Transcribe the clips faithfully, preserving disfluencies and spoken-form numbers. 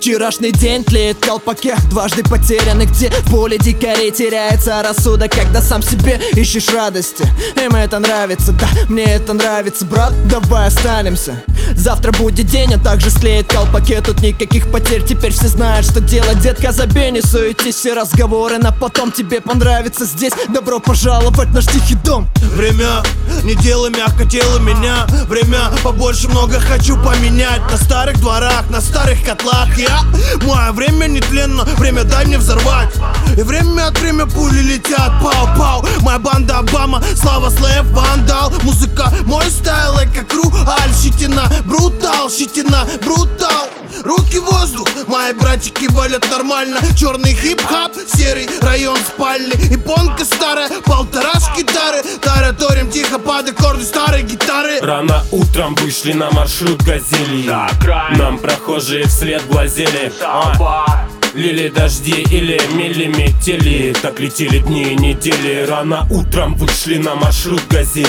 вчерашний день тлеет в колпаке, дважды потерянный, где в поле дикарей теряется рассудок, когда сам себе ищешь радости. Им это нравится, да, мне это нравится, брат, давай останемся. Завтра будет день, а также стлеет в колпаке. Тут никаких потерь, теперь все знают, что делать, детка, забей, не суетись, все разговоры на потом. Тебе понравится здесь, добро пожаловать в наш тихий дом. Время не делай мягко, тело меня. Время побольше, много хочу поменять. На старых дворах, на старых котлах я. Мое время нетленно, время дай мне взорвать. И время от время пули летят, пау-пау. Моя банда Обама, слава слэп, вандал. Музыка мой стайл, как ру, аль, щетина, брутал, щетина, брутал. Руки в воздух, мои братчики валят нормально. Черный хип-хап, серый район спальни. И понка старая, полторашки гитары. Тараторим тихо под аккорды старой гитары. Рано утром вышли на маршрут газели. Нам прохожие вслед глазели. а. Лили дожди или милиметели, так летели дни и недели. Рано утром вышли на маршрут газели.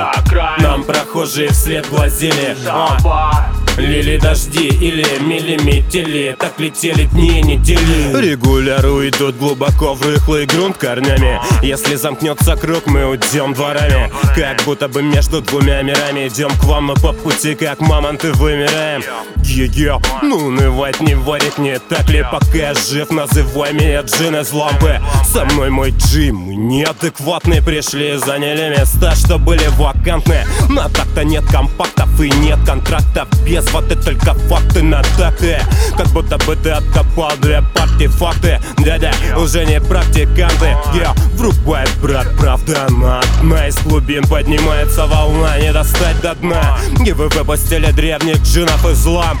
Нам прохожие вслед глазели. а. Лили дожди или милиметели, так летели дни и недели. Регуляру идут глубоко в рыхлый грунт корнями. Если замкнется круг, мы уйдем дворами. Как будто бы между двумя мирами. Идем к вам, мы по пути, как мамонты вымираем. Е-е, ну унывать не варить, не так ли? Пока я жив, называй меня джин из лампы. Со мной мой Джим, мы неадекватные. Пришли и заняли места, что были вакантны. На так-то нет компактов и нет контрактов. Без воды только факты на даты. Как будто бы ты откопал две партии факты. Дядя, уже не практиканты. Я врубает, брат, правда она одна. Из глубин поднимается волна, не достать до дна. И вы выпустили древних джинов ислам.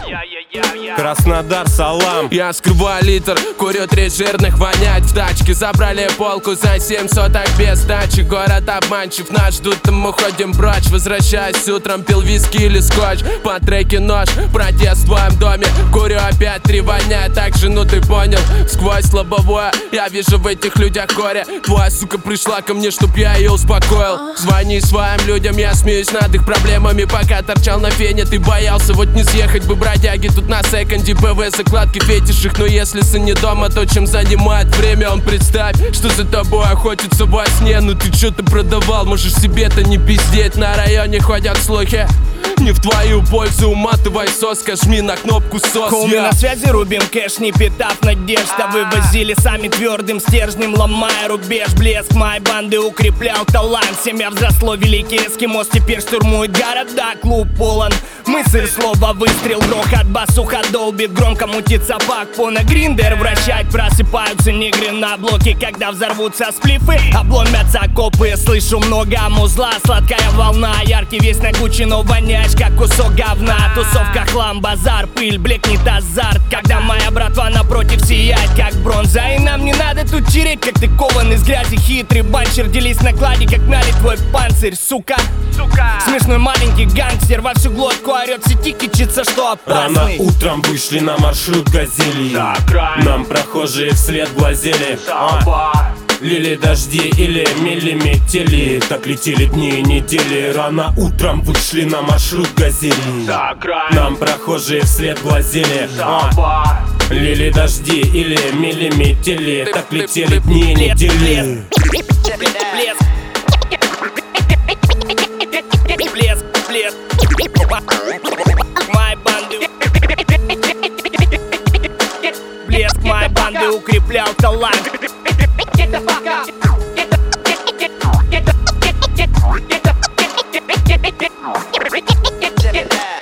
Краснодар, салам. Я скрываю литр, курю три жирных, вонять в тачке. Забрали полку за семь соток без дачи. Город обманчив, нас ждут, мы ходим прочь. Возвращаюсь утром, пил виски или скотч. По треке нож, протест в твоем доме. Курю опять три, воняет так же, ну ты понял. Сквозь лобовое, я вижу в этих людях горе. Твоя сука пришла ко мне, чтоб я ее успокоил. Звони своим людям, я смеюсь над их проблемами. Пока торчал на фене, ты боялся вот не съехать бы, бродяги. Тут на секонде ПВ, закладки фетишек. Но если сын не дома, то чем занимает время он? Представь, что за тобой охотится во сне. Ну ты чё-то продавал, можешь себе-то не пиздеть. На районе ходят слухи не в твою пользу, уматывай соска, жми на кнопку сос. Коуми на связи, рубим кэш, не питав надежд. А вывозили сами твердым стержнем, ломая рубеж. Блеск моей банды укреплял талант. Семья взросло, великий эскимос теперь штурмует города. Клуб полон, мысль, слово, выстрел, грохот, басуха долбит. Громко мутится пак, по на гриндер вращать. Просыпаются негры на блоке, когда взорвутся сплифы. Обломятся копы, слышу много музла. Сладкая волна, яркий весь на Гуччи, но воняешь как кусок говна. Тусовка, хлам, базар, пыль, блекнет азарт. Когда моя братва напротив сияет, как бронза. И нам не надо тут чиреть, как ты кован из грязи. Хитрый банчер, делись на кладе, как мяли твой панцирь, сука, сука. Смешной маленький гангстер во всю глотку орет, в сети кичится, что опасный. Рано утром вышли на маршрут газели. Нам прохожие вслед глазели. а. Лили дожди или милиметели, так летели дни и недели. Рано утром вышли на маршрут газели. Нам прохожие вслед глазели. а. Лили дожди или милиметели, так летели дни и недели. Блеск, блеск, блеск. Моей банды, блеск моей банды укреплял талант. Get the fuck out. Get the get get get get get get get get get get get get get get get